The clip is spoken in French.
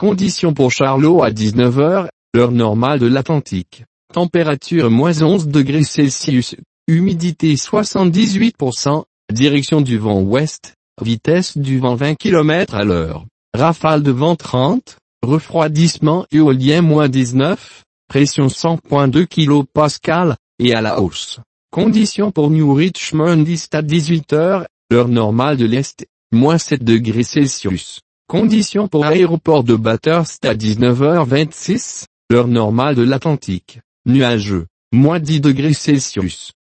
Conditions pour Charlot à 19 h, heure normale de l'Atlantique. Température -11 degrés Celsius, humidité 78%, direction du vent ouest, vitesse du vent 20 km à l'heure, rafale de vent 30, refroidissement éolien -19, pression 100.2 kPa, et à la hausse. Conditions pour New Richmond East à 18 h, heure normale de l'Est, -7 degrés Celsius. Conditions pour aéroport de Bathurst à 19h26, heure normale de l'Atlantique, nuageux, -10 degrés Celsius.